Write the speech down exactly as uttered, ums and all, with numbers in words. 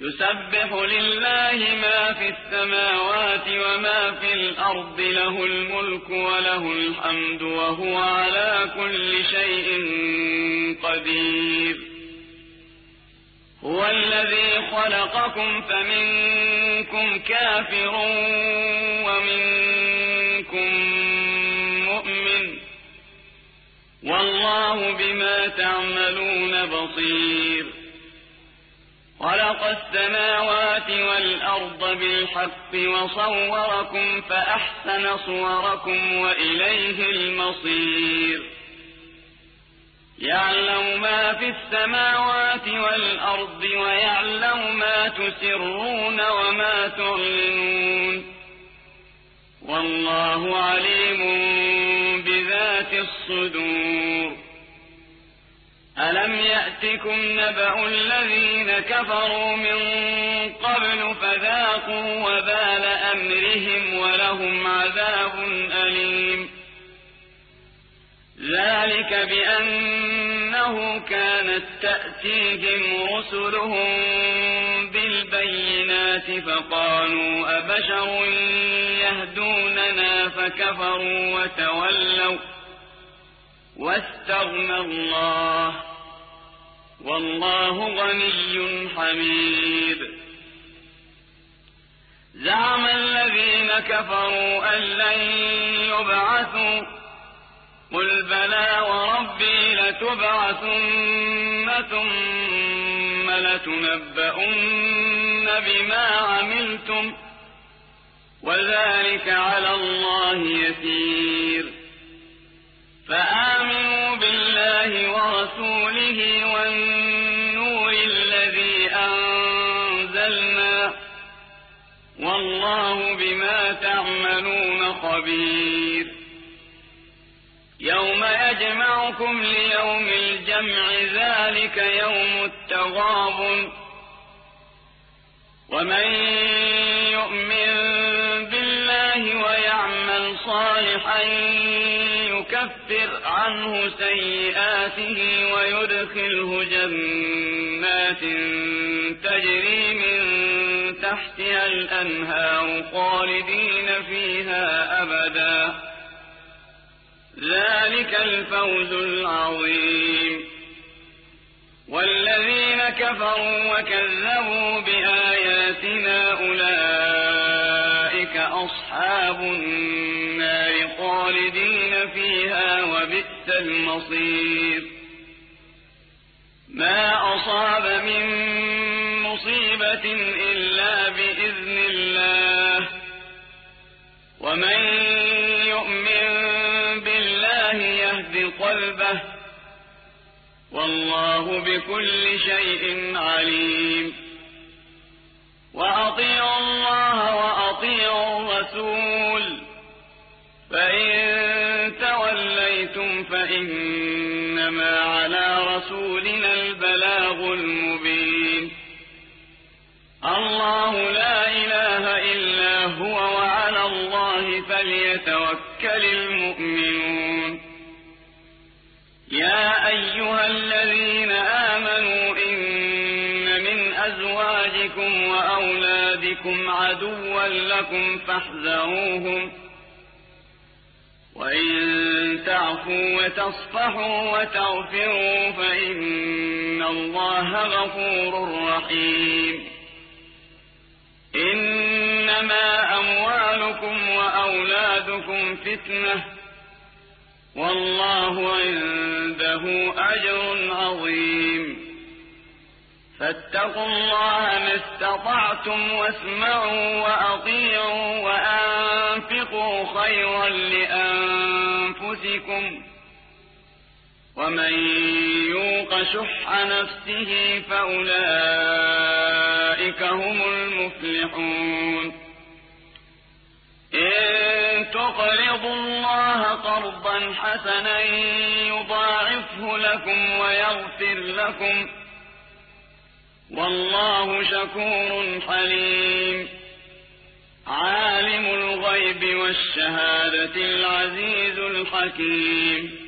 يسبح لله ما في السماوات وما في الأرض له الملك وله الحمد وهو على كل شيء قدير هو الذي خلقكم فمنكم كافر ومنكم مؤمن والله بما تعملون بصير خلق السماوات والأرض بالحق وصوركم فأحسن صوركم وإليه المصير يعلم ما في السماوات والأرض ويعلم ما تسرون وما تعلنون والله عليم بذات الصدور ألم يأتكم نبأ الذين كفروا من قبل فذاقوا وبال أمرهم ولهم عذاب أليم ذلك بأنه كانت تأتيهم رسلهم بالبينات فقالوا أبشر يهدوننا فكفروا وتولوا واستغنى الله والله غني حميد زعم الذين كفروا أن لن يبعثوا قل بلى وربي لتبعثن ثم لتنبؤن بما عملتم وذلك على الله يسير فآمنوا بالله ورسوله والنور الذي أنزلنا والله بما تعملون خبير يوم يجمعكم ليوم الجمع ذلك يوم التغابن ومن يؤمن بالله ويعمل صالحا يكفر عنه سيئاته ويدخله جنات تجري من تحتها الأنهار خالدين فيها أبدا ذلك الفوز العظيم والذين كفروا وكذبوا بآياتنا أولئك أصحاب النار خالدين فيها وبئس المصير ما أصاب من مصيبة إلا بإذن الله ومن يؤمن بالله يهد قلبه والله بكل شيء عليم وأطيعوا الله وأطيعوا الرسول فإن توليتم فإنما على رسولنا البلاغ المبين الله لا إله إلا هو وعلى الله فليتوكل المؤمنون يا أيها الذين آمنوا إن من أزواجكم وأولادكم عدوا لكم فاحذروهم وإن تعفوا وتصفحوا وتغفروا فإن الله غفور رحيم إنما أموالكم وأولادكم فتنة والله عنده أجر عظيم فاتقوا الله ما استطعتم واسمعوا وأطيعوا وأنفقوا خيرا لأنفسكم ومن يوق شح نفسه فأولئك هم المفلحون إن تقرضوا الله قرضا حسنا يضاعفه لكم ويغفر لكم والله شكور حليم عالم الغيب والشهادة العزيز الحكيم